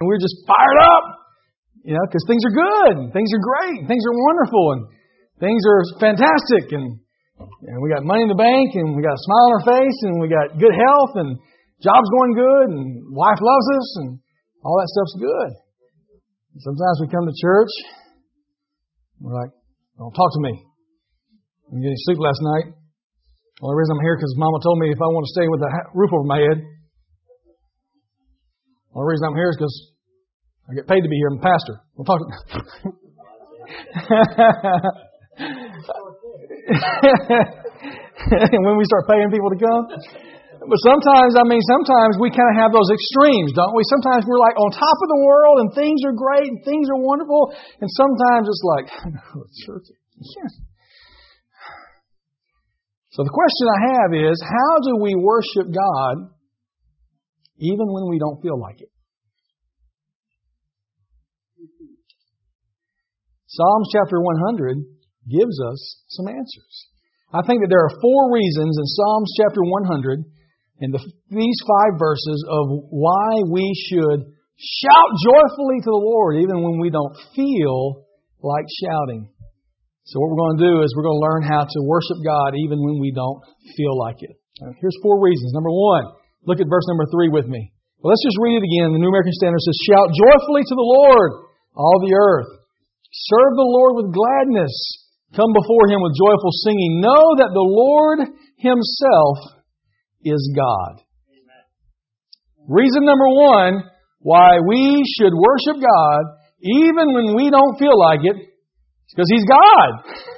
and we're just fired up, because things are good, and things are great, and things are wonderful, and things are fantastic, and we got money in the bank, and we got a smile on our face, and we got good health, and job's going good, and wife loves us, and all that stuff's good. And sometimes we come to church, we're like, don't talk to me. I didn't get any sleep last night. The only reason I'm here because Mama told me if I want to stay with a roof over my head. The only reason I'm here is because I get paid to be here. I'm a pastor. Don't talk to me. And when we start paying people to come. But sometimes we kind of have those extremes, don't we? Sometimes we're like on top of the world and things are great and things are wonderful. And sometimes it's like, I go to church. Yeah. So the question I have is, how do we worship God even when we don't feel like it? Psalms chapter 100 gives us some answers. I think that there are 4 reasons in Psalms chapter 100 and these 5 verses of why we should shout joyfully to the Lord even when we don't feel like shouting. So what we're going to do is we're going to learn how to worship God even when we don't feel like it. Here's 4 reasons. Number 1, look at verse number 3 with me. Well, let's just read it again. The New American Standard says, shout joyfully to the Lord, all the earth. Serve the Lord with gladness. Come before Him with joyful singing. Know that the Lord Himself is God. Amen. Reason number 1 why we should worship God even when we don't feel like it. Because He's God.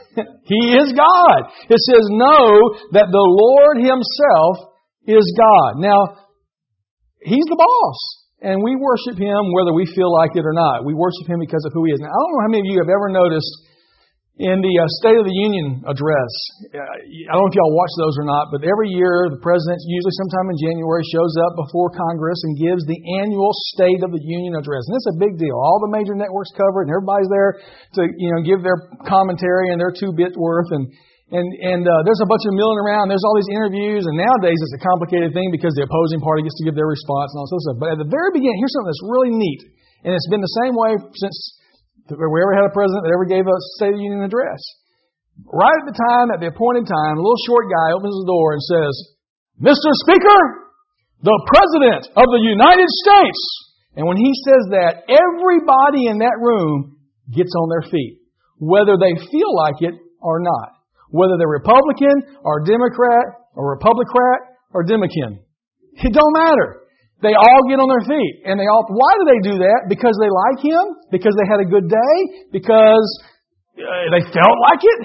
He is God. It says, know that the Lord Himself is God. Now, He's the boss. And we worship Him whether we feel like it or not. We worship Him because of who He is. Now, I don't know how many of you have ever noticed in the State of the Union address, I don't know if y'all watch those or not, but every year the President, usually sometime in January, shows up before Congress and gives the annual State of the Union address. And it's a big deal. All the major networks cover it, and everybody's there to give their commentary and their 2 bit worth. And there's a bunch of milling around. There's all these interviews, and nowadays it's a complicated thing because the opposing party gets to give their response and all this stuff. But at the very beginning, here's something that's really neat, and it's been the same way since we ever had a president that ever gave a State of the Union address. Right at the time, at the appointed time, a little short guy opens the door and says, Mr. Speaker, the President of the United States. And when he says that, everybody in that room gets on their feet, whether they feel like it or not. Whether they're Republican or Democrat or Republicrat or Democrat. It don't matter. They all get on their feet. And why do they do that? Because they like Him? Because they had a good day? Because they felt like it?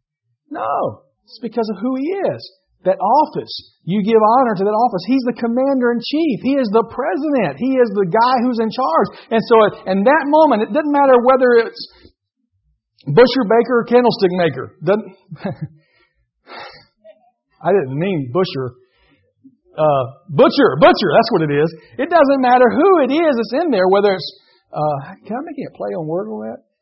No. It's because of who He is. That office. You give honor to that office. He's the Commander-in-Chief. He is the President. He is the guy who's in charge. And so in that moment, it doesn't matter whether it's butcher, baker, or candlestick maker. I didn't mean butcher. Butcher, that's what it is. It doesn't matter who it is that's in there, whether it's, can I make it play on word on that?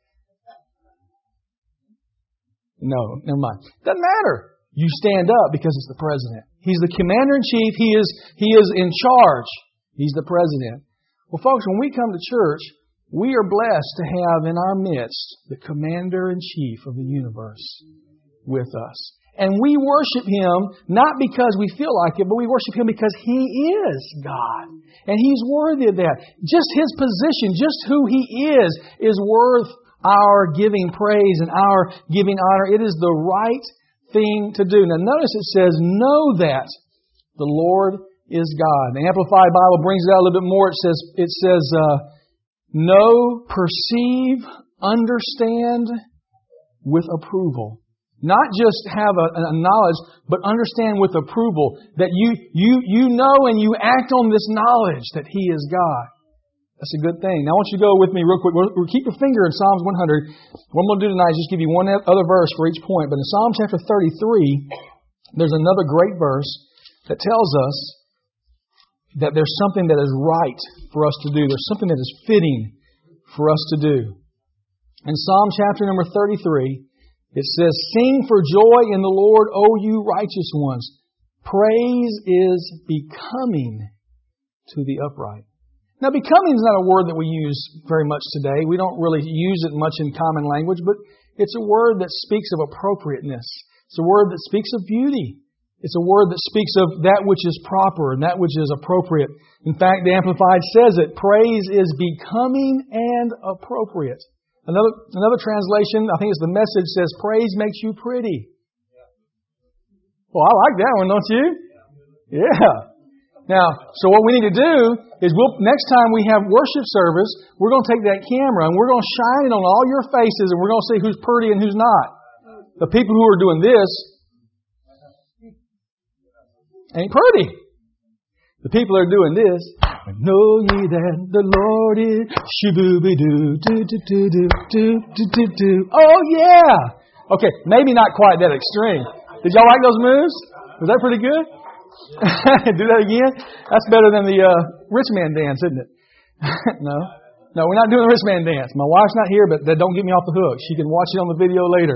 No, never mind. Doesn't matter. You stand up because it's the President. He's the Commander-in-Chief. He is in charge. He's the President. Well, folks, when we come to church, we are blessed to have in our midst the Commander-in-Chief of the universe with us. And we worship Him not because we feel like it, but we worship Him because He is God. And He's worthy of that. Just His position, just who He is worth our giving praise and our giving honor. It is the right thing to do. Now notice it says, know that the Lord is God. The Amplified Bible brings it out a little bit more. It says, know, perceive, understand with approval. Not just have a knowledge, but understand with approval that you know and you act on this knowledge that He is God. That's a good thing. Now I want you to go with me real quick. We'll keep your finger in Psalms 100. What I'm going to do tonight is just give you one other verse for each point. But in Psalm chapter 33, there's another great verse that tells us that there's something that is right for us to do. There's something that is fitting for us to do. In Psalm chapter number 33, it says, sing for joy in the Lord, O you righteous ones. Praise is becoming to the upright. Now, becoming is not a word that we use very much today. We don't really use it much in common language, but it's a word that speaks of appropriateness. It's a word that speaks of beauty. It's a word that speaks of that which is proper and that which is appropriate. In fact, the Amplified says it, praise is becoming and appropriate. Another translation, I think it's the Message, says praise makes you pretty. Well, I like that one, don't you? Yeah. Now, so what we need to do is next time we have worship service, we're going to take that camera and we're going to shine it on all your faces and we're going to see who's pretty and who's not. The people who are doing this ain't pretty. The people that are doing this, know ye that the Lord is shoo-boo-be-doo, do-do-do-do-do-do-do-do. Oh yeah! Okay, maybe not quite that extreme. Did y'all like those moves? Was that pretty good? Do that again? That's better than the rich man dance, isn't it? No, we're not doing the rich man dance. My wife's not here, but don't get me off the hook. She can watch it on the video later.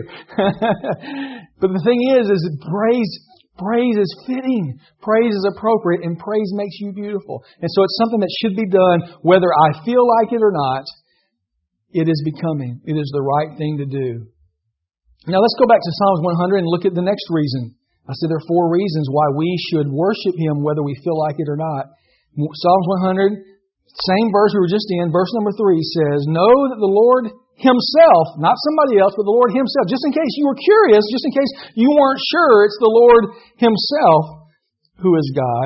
But the thing is praise is fitting. Praise is appropriate, and praise makes you beautiful. And so it's something that should be done whether I feel like it or not. It is becoming. It is the right thing to do. Now let's go back to Psalms 100 and look at the next reason. I said there are 4 reasons why we should worship Him whether we feel like it or not. Psalms 100, same verse we were just in, verse number 3 says, know that the Lord Himself, not somebody else, but the Lord Himself. Just in case you were curious, just in case you weren't sure, it's the Lord Himself who is God.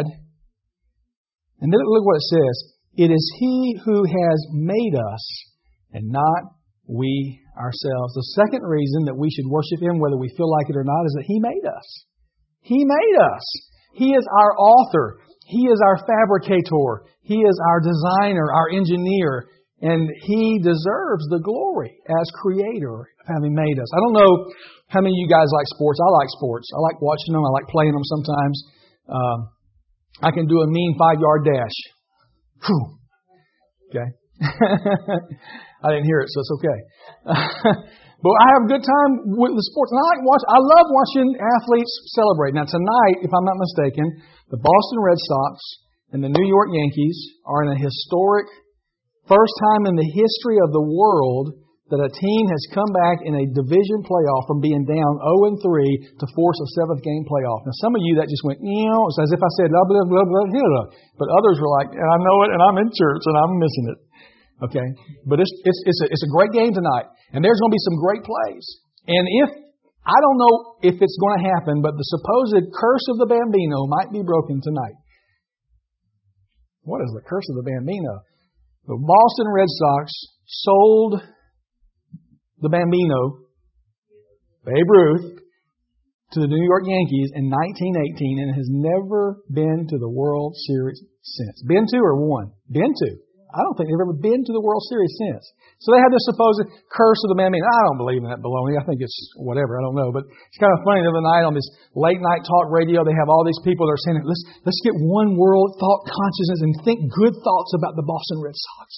And then look what it says. It is He who has made us and not we ourselves. The second reason that we should worship Him whether we feel like it or not is that He made us. He made us. He is our author. He is our fabricator. He is our designer, our engineer. And He deserves the glory as creator of having made us. I don't know how many of you guys like sports. I like sports. I like watching them. I like playing them sometimes. I can do a mean 5-yard dash. Whew. Okay. I didn't hear it, so it's okay. But I have a good time with the sports. And I love watching athletes celebrate. Now tonight, if I'm not mistaken, the Boston Red Sox and the New York Yankees are in a historic first time in the history of the world that a team has come back in a division playoff from being down 0-3 to force a 7th game playoff. Now some of you that just went, it's as if I said, blah, blah, blah, blah, blah. But others were like, I know it and I'm in church and I'm missing it. Okay, but it's a great game tonight, and there's going to be some great plays. And I don't know if it's going to happen, but the supposed curse of the Bambino might be broken tonight. What is the curse of the Bambino? The Boston Red Sox sold the Bambino, Babe Ruth, to the New York Yankees in 1918, and has never been to the World Series since. Been to or won? Been to. I don't think they've ever been to the World Series since. So they had this supposed curse of the Bambino. I don't believe in that baloney. I think it's whatever. I don't know. But it's kind of funny the other night on this late night talk radio, they have all these people that are saying, let's get one world thought consciousness and think good thoughts about the Boston Red Sox.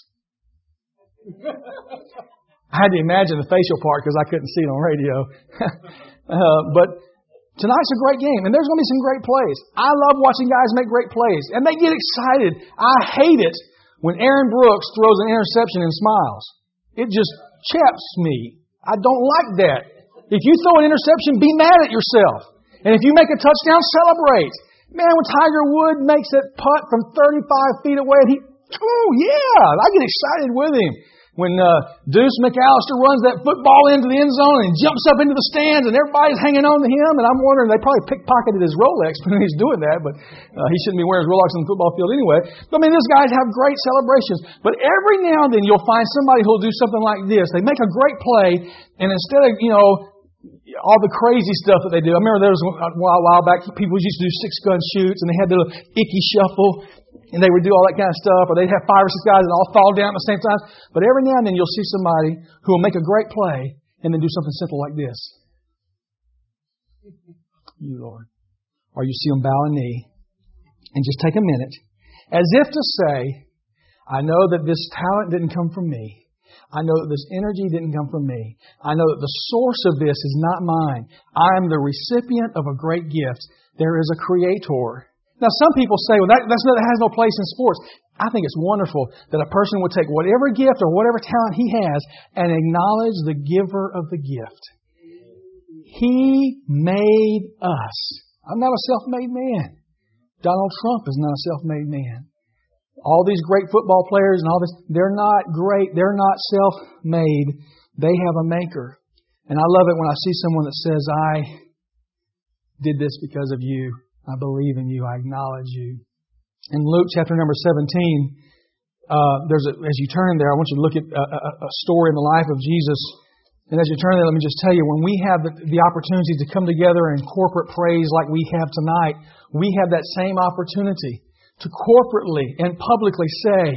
I had to imagine the facial part because I couldn't see it on radio. But tonight's a great game, and there's going to be some great plays. I love watching guys make great plays, and they get excited. I hate it when Aaron Brooks throws an interception and smiles. It just chaps me. I don't like that. If you throw an interception, be mad at yourself. And if you make a touchdown, celebrate. Man, when Tiger Woods makes that putt from 35 feet away, I get excited with him. When Deuce McAllister runs that football into the end zone and jumps up into the stands and everybody's hanging on to him, and I'm wondering, they probably pickpocketed his Rolex when he's doing that, but he shouldn't be wearing his Rolex on the football field anyway. But these guys have great celebrations. But every now and then you'll find somebody who'll do something like this. They make a great play, and instead of, all the crazy stuff that they do. I remember there was a while back, people used to do 6-gun shoots, and they had the little icky shuffle, and they would do all that kind of stuff, or they'd have 5 or 6 guys that all fall down at the same time. But every now and then you'll see somebody who will make a great play and then do something simple like this. You, Lord. Or you see them bow a knee and just take a minute, as if to say, I know that this talent didn't come from me. I know that this energy didn't come from me. I know that the source of this is not mine. I am the recipient of a great gift. There is a creator. Now, some people say, well, that has no place in sports. I think it's wonderful that a person would take whatever gift or whatever talent he has and acknowledge the giver of the gift. He made us. I'm not a self-made man. Donald Trump is not a self-made man. All these great football players and all this, they're not great. They're not self-made. They have a maker. And I love it when I see someone that says, I did this because of you. I believe in you. I acknowledge you. In Luke chapter number 17, as you turn there, I want you to look at a story in the life of Jesus. And as you turn there, let me just tell you, when we have the opportunity to come together in corporate praise like we have tonight, we have that same opportunity to corporately and publicly say,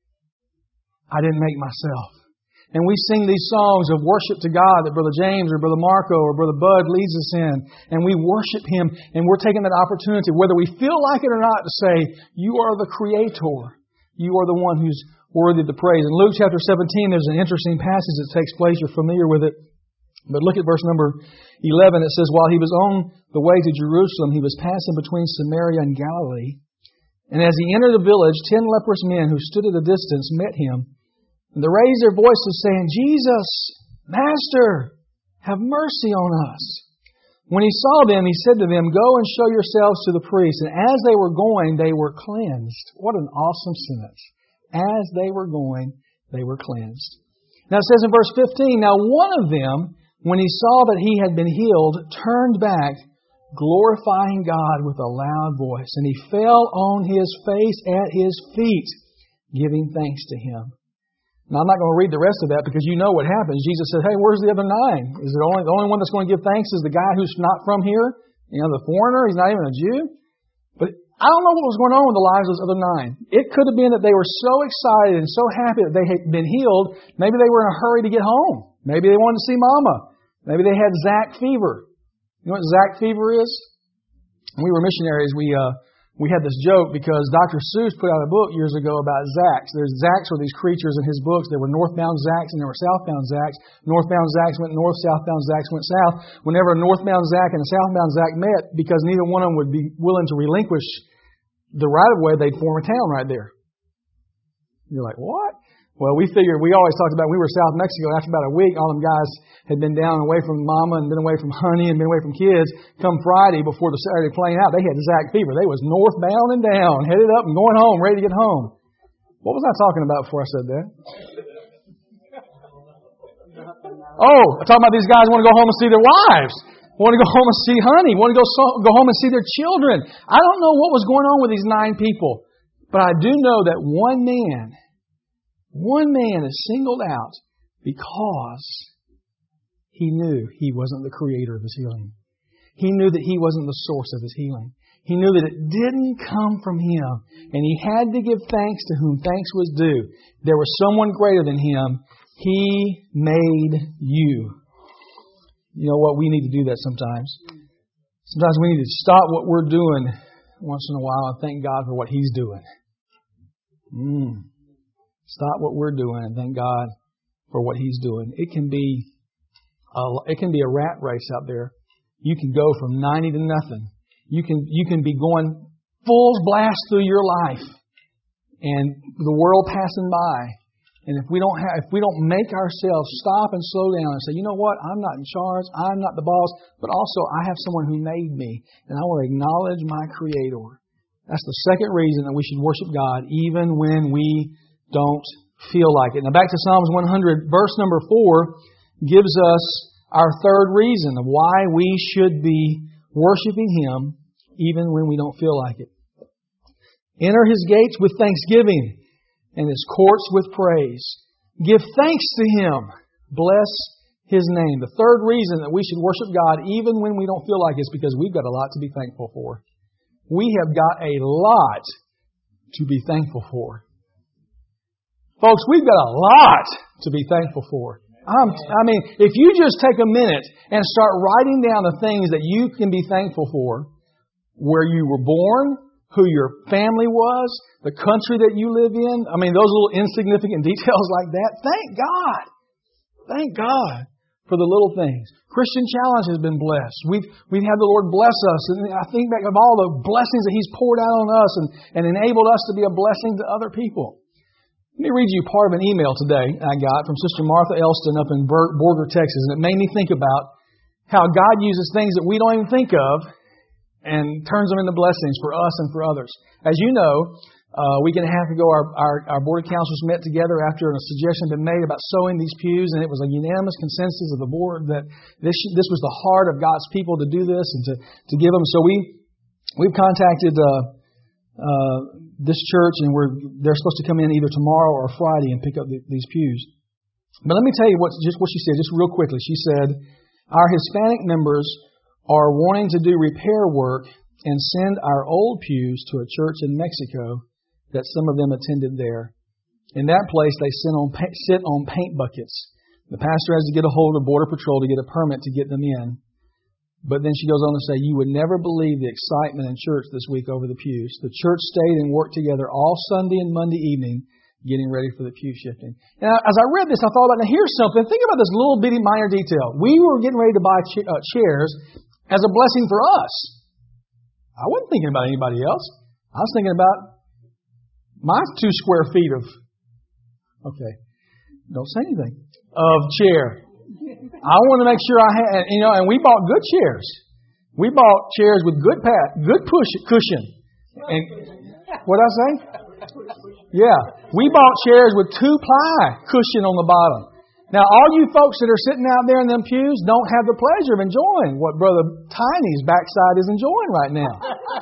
I didn't make myself. And we sing these songs of worship to God that Brother James or Brother Marco or Brother Bud leads us in. And we worship Him, and we're taking that opportunity, whether we feel like it or not, to say, you are the Creator. You are the one who's worthy of the praise. In Luke chapter 17, there's an interesting passage that takes place. You're familiar with it. But look at verse number 11. It says, while He was on the way to Jerusalem, He was passing between Samaria and Galilee. And as He entered the village, 10 leprous men who stood at a distance met Him. And they raised their voices, saying, Jesus, Master, have mercy on us. When He saw them, He said to them, go and show yourselves to the priests. And as they were going, they were cleansed. What an awesome sentence. As they were going, they were cleansed. Now it says in verse 15, now one of them, when he saw that he had been healed, turned back, glorifying God with a loud voice. And he fell on his face at His feet, giving thanks to Him. Now, I'm not going to read the rest of that because you know what happens. Jesus said, hey, where's the other 9? Is it the only one that's going to give thanks is the guy who's not from here? You know, the foreigner? He's not even a Jew? But I don't know what was going on with the lives of those other 9. It could have been that they were so excited and so happy that they had been healed. Maybe they were in a hurry to get home. Maybe they wanted to see Mama. Maybe they had Zach fever. You know what Zach fever is? When we were missionaries, we had this joke because Dr. Seuss put out a book years ago about Zacks. Zacks were these creatures in his books. There were northbound Zacks and there were southbound Zacks. Northbound Zacks went north, southbound Zacks went south. Whenever a northbound Zack and a southbound Zack met, because neither one of them would be willing to relinquish the right-of-way, they'd form a town right there. You're like, what? Well, we always talked about, we were South Mexico. After about a week, all them guys had been down and away from Mama and been away from Honey and been away from kids. Come Friday, before the Saturday plane out, they had Zach fever. They was northbound and down, headed up and going home, ready to get home. What was I talking about before I said that? Oh, I'm talking about these guys want to go home and see their wives. Want to go home and see Honey. Want to go home and see their children. I don't know what was going on with these 9 people. But I do know that one man is singled out because he knew he wasn't the creator of his healing. He knew that he wasn't the source of his healing. He knew that it didn't come from him. And he had to give thanks to whom thanks was due. There was someone greater than him. He made you. You know what? We need to do that sometimes. Sometimes we need to stop what we're doing once in a while and thank God for what He's doing. Stop what we're doing and thank God for what He's doing. It can be a rat race out there. You can go from 90 to nothing. You can be going full blast through your life and the world passing by. And if we don't make ourselves stop and slow down and say, you know what, I'm not in charge, I'm not the boss, but also I have someone who made me, and I want to acknowledge my Creator. That's the second reason that we should worship God, even when we don't feel like it. Now back to Psalms 100, verse number 4 gives us our third reason of why we should be worshiping Him, even when we don't feel like it. Enter His gates with thanksgiving, and His courts with praise. Give thanks to Him. Bless His name. The third reason that we should worship God even when we don't feel like it is because we've got a lot to be thankful for. We have got a lot to be thankful for. Folks, we've got a lot to be thankful for. If you just take a minute and start writing down the things that you can be thankful for, where you were born, who your family was, the country that you live in. Those little insignificant details like that. Thank God. Thank God for the little things. Christian Challenge has been blessed. We've had the Lord bless us. And I think back of all the blessings that He's poured out on us and enabled us to be a blessing to other people. Let me read you part of an email today I got from Sister Martha Elston up in Borger, Texas. And it made me think about how God uses things that we don't even think of and turns them into blessings for us and for others. As you know, a week and a half ago, our board of counselors met together after a suggestion had been made about sewing these pews, and it was a unanimous consensus of the board that this was the heart of God's people to do this and to give them. So we've contacted this church, and they're supposed to come in either tomorrow or Friday and pick up these pews. But let me tell you what she said, just real quickly. She said, "Our Hispanic members are wanting to do repair work and send our old pews to a church in Mexico that some of them attended there. In that place, they sit on paint buckets. The pastor has to get a hold of Border Patrol to get a permit to get them in." But then she goes on to say, "You would never believe the excitement in church this week over the pews. The church stayed and worked together all Sunday and Monday evening getting ready for the pew shifting." Now, as I read this, I thought about, now here's something. Think about this little bitty minor detail. We were getting ready to buy chairs as a blessing for us. I wasn't thinking about anybody else. I was thinking about my 2 square feet of, okay, don't say anything, of chair. I want to make sure I had, and we bought good chairs. We bought chairs with good cushion. And what'd I say? Yeah. We bought chairs with 2-ply cushion on the bottom. Now, all you folks that are sitting out there in them pews don't have the pleasure of enjoying what Brother Tiny's backside is enjoying right now.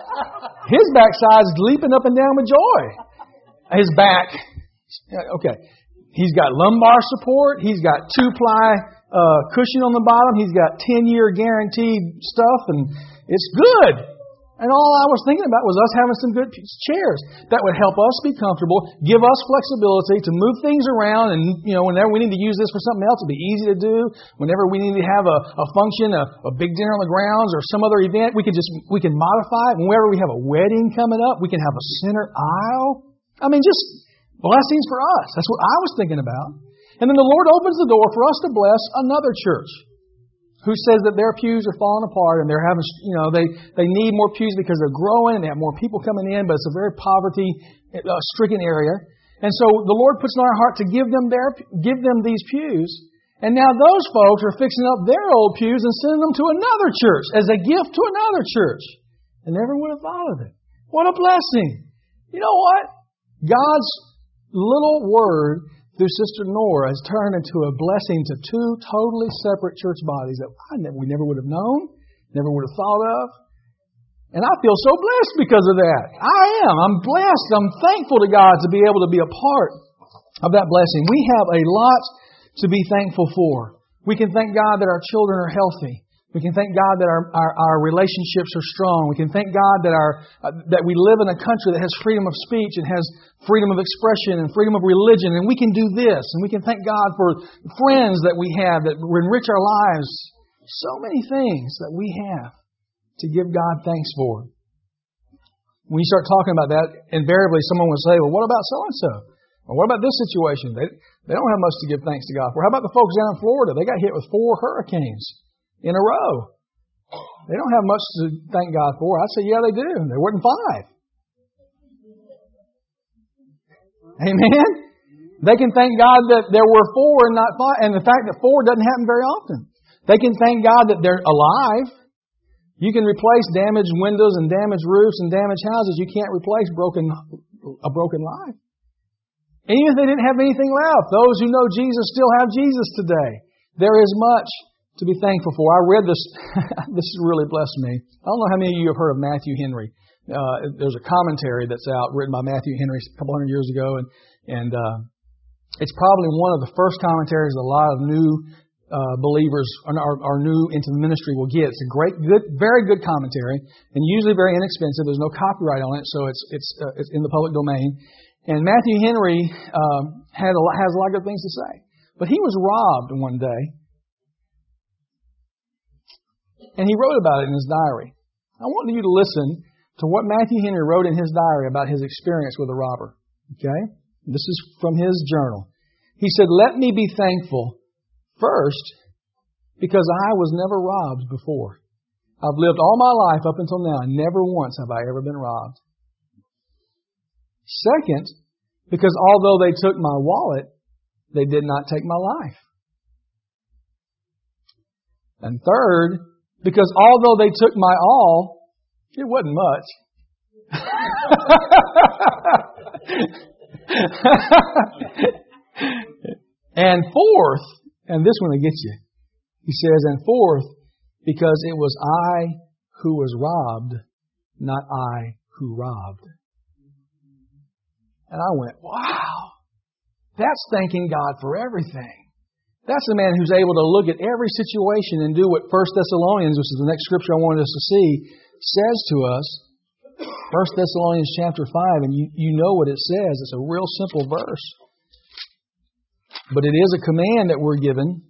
His backside is leaping up and down with joy. His back, okay. He's got lumbar support. He's got 2-ply cushion on the bottom. He's got 10-year guaranteed stuff, and it's good. And all I was thinking about was us having some good chairs that would help us be comfortable, give us flexibility to move things around, and whenever we need to use this for something else, it'll be easy to do. Whenever we need to have a function, a big dinner on the grounds, or some other event, we can modify it. Whenever we have a wedding coming up, we can have a center aisle. I mean, just blessings for us. That's what I was thinking about. And then the Lord opens the door for us to bless another church who says that their pews are falling apart and they're having, they need more pews because they're growing and they have more people coming in, but it's a very poverty-stricken area. And so the Lord puts in our heart to give them these pews. And now those folks are fixing up their old pews and sending them to another church as a gift to another church. I never would have thought of it. What a blessing. You know what? God's little word through Sister Nora has turned into a blessing to 2 totally separate church bodies that we never would have known, never would have thought of. And I feel so blessed because of that. I am. I'm blessed. I'm thankful to God to be able to be a part of that blessing. We have a lot to be thankful for. We can thank God that our children are healthy. We can thank God that our relationships are strong. We can thank God that we live in a country that has freedom of speech and has freedom of expression and freedom of religion, and we can do this. And we can thank God for friends that we have that enrich our lives. So many things that we have to give God thanks for. When you start talking about that, invariably someone will say, "Well, what about so-and-so? Or what about this situation? They don't have much to give thanks to God for. How about the folks down in Florida? They got hit with 4 hurricanes in a row. They don't have much to thank God for." I'd say, yeah, they do. There weren't 5. Amen? They can thank God that there were 4 and not 5. And the fact that 4 doesn't happen very often. They can thank God that they're alive. You can replace damaged windows and damaged roofs and damaged houses. You can't replace a broken life. And even if they didn't have anything left, those who know Jesus still have Jesus today. There is much to be thankful for. I read this. This really blessed me. I don't know how many of you have heard of Matthew Henry. There's a commentary that's out written by Matthew Henry a couple hundred years ago, and it's probably one of the first commentaries a lot of new believers are new into the ministry will get. It's a very good commentary, and usually very inexpensive. There's no copyright on it, so it's in the public domain. And Matthew Henry has a lot of good things to say, but he was robbed one day. And he wrote about it in his diary. I want you to listen to what Matthew Henry wrote in his diary about his experience with a robber. Okay? This is from his journal. He said, "Let me be thankful, first, because I was never robbed before. I've lived all my life up until now, and never once have I ever been robbed. Second, because although they took my wallet, they did not take my life. And third, because although they took my all, it wasn't much. And fourth, and this one will get you. He says, and fourth, because it was I who was robbed, not I who robbed. And I went, wow, that's thanking God for everything. That's the man who's able to look at every situation and do what 1 Thessalonians, which is the next scripture I wanted us to see, says to us. 1 Thessalonians chapter 5, and you know what it says. It's a real simple verse. But it is a command that we're given.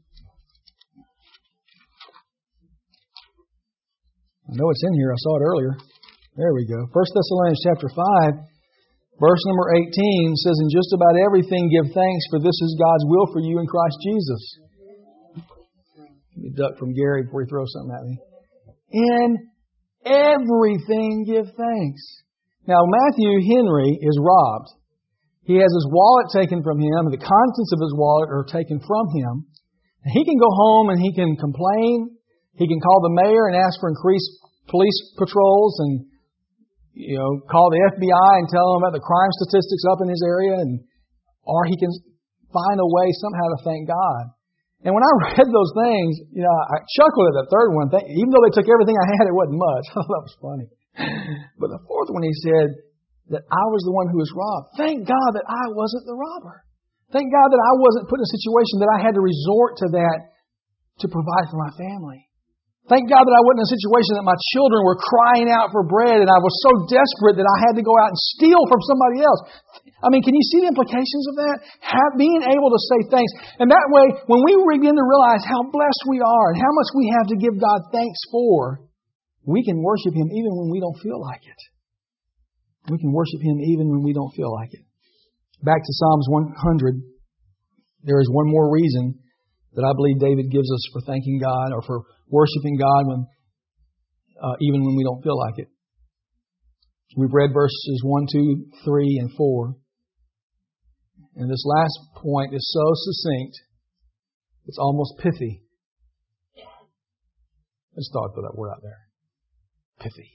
I know it's in here. I saw it earlier. There we go. 1 Thessalonians chapter 5, verse number 18 says, in just about everything give thanks, for this is God's will for you in Christ Jesus. Let me duck from Gary before he throws something at me. In everything give thanks. Now, Matthew Henry is robbed. He has his wallet taken from him, and the contents of his wallet are taken from him. And he can go home and he can complain. He can call the mayor and ask for increased police patrols and, call the FBI and tell them about the crime statistics up in his area. Or he can find a way somehow to thank God. And when I read those things, I chuckled at that third one. Even though they took everything I had, it wasn't much. I thought that was funny. But the fourth one, he said that I was the one who was robbed. Thank God that I wasn't the robber. Thank God that I wasn't put in a situation that I had to resort to that to provide for my family. Thank God that I wasn't in a situation that my children were crying out for bread and I was so desperate that I had to go out and steal from somebody else. I mean, can you see the implications of that? Being able to say thanks. And that way, when we begin to realize how blessed we are and how much we have to give God thanks for, we can worship Him even when we don't feel like it. We can worship Him even when we don't feel like it. Back to Psalms 100, there is one more reason that I believe David gives us for thanking God or for worshiping God even when we don't feel like it. We've read verses 1, 2, 3, and 4. And this last point is so succinct, it's almost pithy. Let's thought for that word out there. Pithy.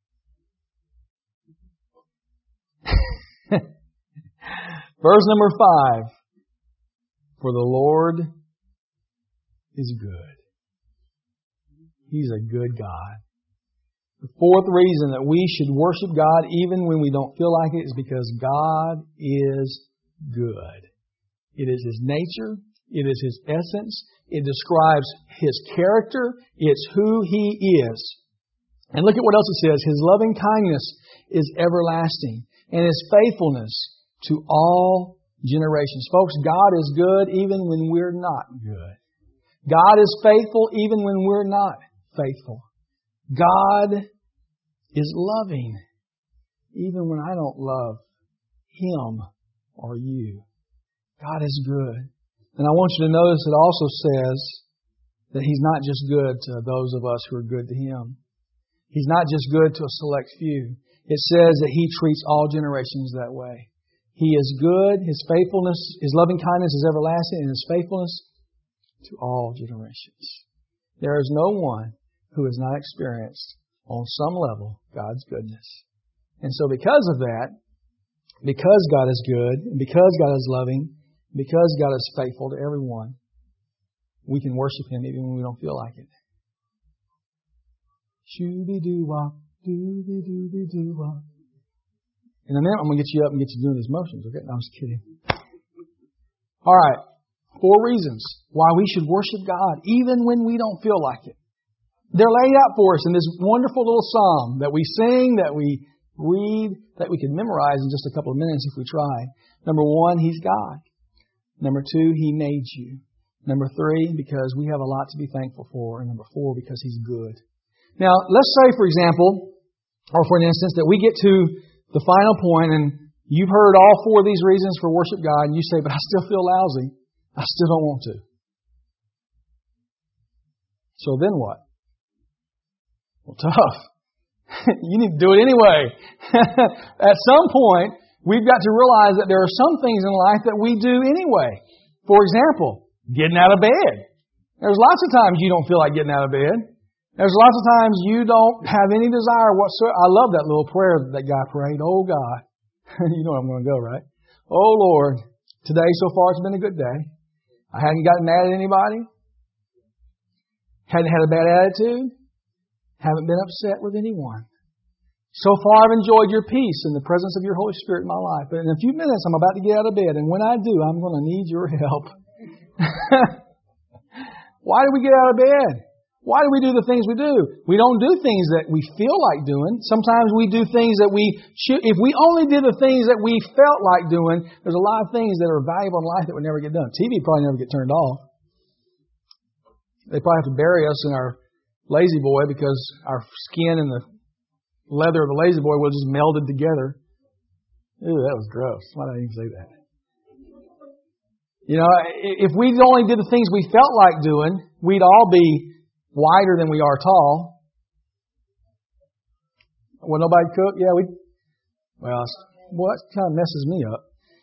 Verse number 5. For the Lord is good. He's a good God. The fourth reason that we should worship God even when we don't feel like it is because God is good. It is His nature. It is His essence. It describes His character. It's who He is. And look at what else it says. His loving kindness is everlasting, and His faithfulness to all generations. Folks, God is good even when we're not good. God is faithful even when we're not faithful. God is loving even when I don't love Him or you. God is good. And I want you to notice it also says that He's not just good to those of us who are good to Him. He's not just good to a select few. It says that He treats all generations that way. He is good. His faithfulness, His loving kindness is everlasting, and His faithfulness to all generations. There is no one who has not experienced on some level God's goodness. And so because of that, because God is good, and because God is loving, because God is faithful to everyone, we can worship Him even when we don't feel like it. Shooby-doo-wop, dooby-dooby-doo-wop. In a minute, I'm going to get you up and get you doing these motions, okay? No, I'm just kidding. All right. 4 reasons why we should worship God even when we don't feel like it. They're laid out for us in this wonderful little psalm that we sing, that we read, that we can memorize in just a couple of minutes if we try. Number 1, He's God. Number 2, He made you. Number 3, because we have a lot to be thankful for. And number 4, because He's good. Now, let's say, for example, or for an instance, that we get to the final point and you've heard all 4 of these reasons for worship God and you say, but I still feel lousy. I still don't want to. So then what? Well, tough. You need to do it anyway. At some point, we've got to realize that there are some things in life that we do anyway. For example, getting out of bed. There's lots of times you don't feel like getting out of bed. There's lots of times you don't have any desire whatsoever. I love that little prayer that guy prayed. Oh God. You know where I'm going to go, right? Oh Lord, today so far it's been a good day. I hadn't gotten mad at anybody. Hadn't had a bad attitude. Haven't been upset with anyone. So far I've enjoyed your peace and the presence of your Holy Spirit in my life. But in a few minutes I'm about to get out of bed. And when I do, I'm going to need your help. Why do we get out of bed? Why do we do the things we do? We don't do things that we feel like doing. Sometimes we do things that we should. If we only did the things that we felt like doing, there's a lot of things that are valuable in life that would never get done. TV probably never get turned off. They probably have to bury us in our Lazy Boy because our skin and the leather of the Lazy Boy was just melded together. Ooh, that was gross. Why did I even say that? You know, if we only did the things we felt like doing, we'd all be wider than we are tall. Well, nobody cook? Yeah, well, that kind of messes me up.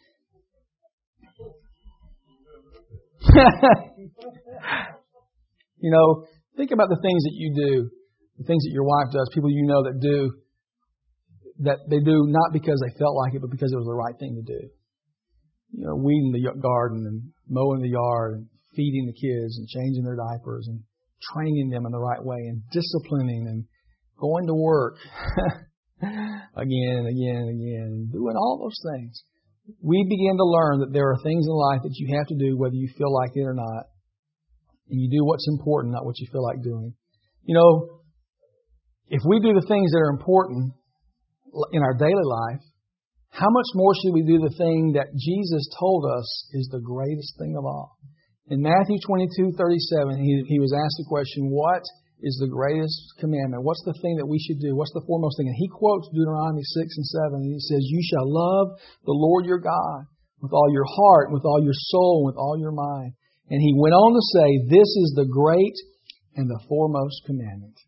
You know, think about the things that you do, the things that your wife does, people you know that do, that they do not because they felt like it, but because it was the right thing to do. You know, weeding the garden and mowing the yard and feeding the kids and changing their diapers and training them in the right way and disciplining and going to work again and again and again and doing all those things. We begin to learn that there are things in life that you have to do whether you feel like it or not. And you do what's important, not what you feel like doing. You know, if we do the things that are important in our daily life, how much more should we do the thing that Jesus told us is the greatest thing of all? In Matthew 22:37, he was asked the question, what is the greatest commandment? What's the thing that we should do? What's the foremost thing? And he quotes Deuteronomy 6 and 7, and he says, you shall love the Lord your God with all your heart, with all your soul, with all your mind. And he went on to say, this is the great and the foremost commandment.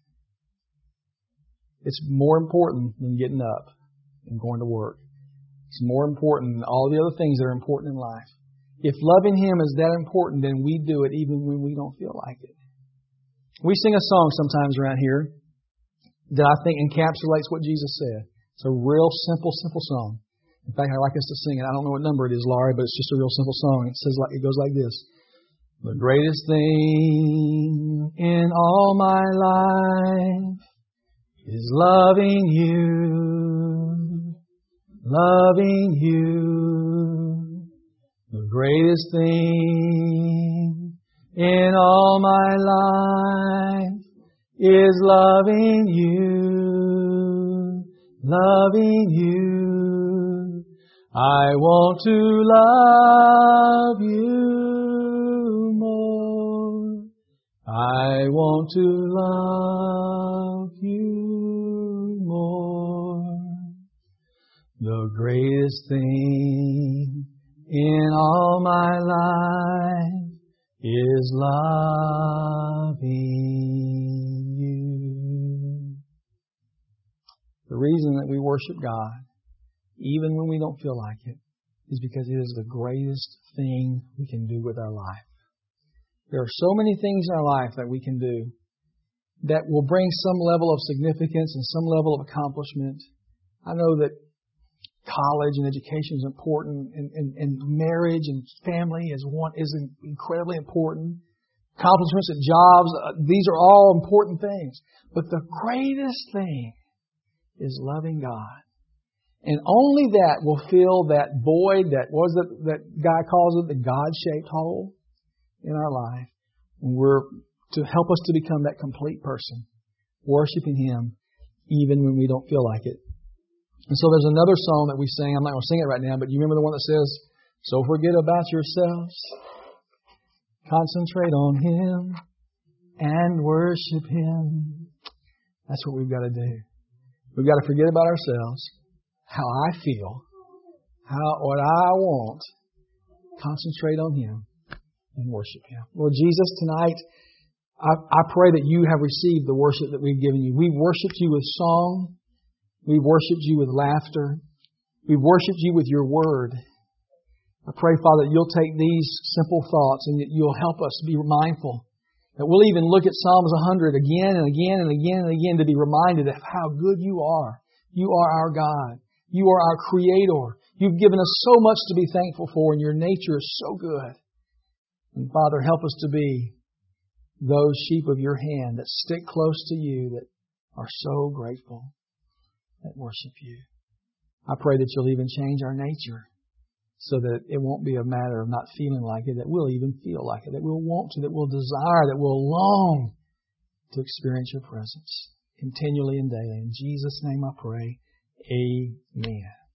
It's more important than getting up and going to work. It's more important than all the other things that are important in life. If loving Him is that important, then we do it even when we don't feel like it. We sing a song sometimes around here that I think encapsulates what Jesus said. It's a real simple song. In fact, I'd like us to sing it. I don't know what number it is, Laurie, but it's just a real simple song. It goes like this. The greatest thing in all my life is loving you, loving you. The greatest thing in all my life is loving you, loving you. I want to love you more. I want to love you more. The greatest thing in all my life is loving you. The reason that we worship God, even when we don't feel like it, is because it is the greatest thing we can do with our life. There are so many things in our life that we can do that will bring some level of significance and some level of accomplishment. I know that college and education is important, and marriage and family is incredibly important. Accomplishments at jobs, these are all important things. But the greatest thing is loving God. And only that will fill that void, that guy calls it the God-shaped hole in our life. And we're to help us to become that complete person, worshiping Him even when we don't feel like it. And so there's another song that we sing. I'm not going to sing it right now, but you remember the one that says, so forget about yourselves, concentrate on Him, and worship Him. That's what we've got to do. We've got to forget about ourselves, how I feel, what I want. Concentrate on Him and worship Him. Lord Jesus, tonight I pray that you have received the worship that we've given you. We've worshiped you with song. We've worshiped you with laughter. We've worshiped you with your word. I pray, Father, that you'll take these simple thoughts and that you'll help us be mindful. That we'll even look at Psalms 100 again and again and again and again to be reminded of how good you are. You are our God. You are our Creator. You've given us so much to be thankful for, and your nature is so good. And Father, help us to be those sheep of your hand that stick close to you, that are so grateful, that worship you. I pray that you'll even change our nature so that it won't be a matter of not feeling like it, that we'll even feel like it, that we'll want to, that we'll desire, that we'll long to experience your presence continually and daily. In Jesus' name I pray. Amen.